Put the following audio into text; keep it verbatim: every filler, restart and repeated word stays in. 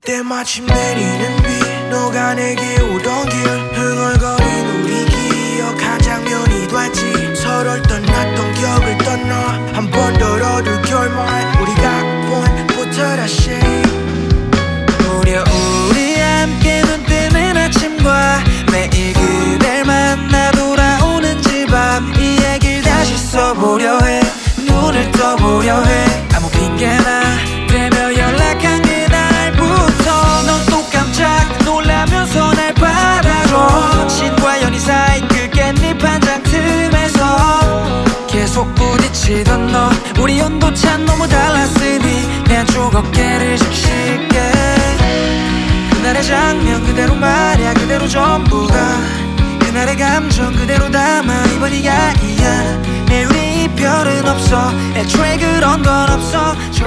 때마침 내리는 비 너가 내게 오던 길 흥얼거린 우리 기억한 장면이 됐지. 서로를 떠났던 기억을 떠나 한 번 더러도 결말 우리 각본부터 다시 무려 우리 함께 눈 뜨는 아침과 매일 그댈 만나 돌아오는 집 앞 이야기를 다시 써보려 해. 눈을 떠보려 해. 아무 핑계나 대며 연락한 그날부터 넌 또 깜짝 놀라면서 날 바라줘. 신과 연희 사이 그 깻잎 한 장 틈에서 계속 부딪히던 너 우리 온도차 너무 달랐으니 내 한쪽 어깨를 적실게. 그날의 장면 그대로 말야 그대로 전부가 그날의 감정 그대로 담아 이번 이야기야. 내일이 이별은 없어 애초에 그런 건 없어.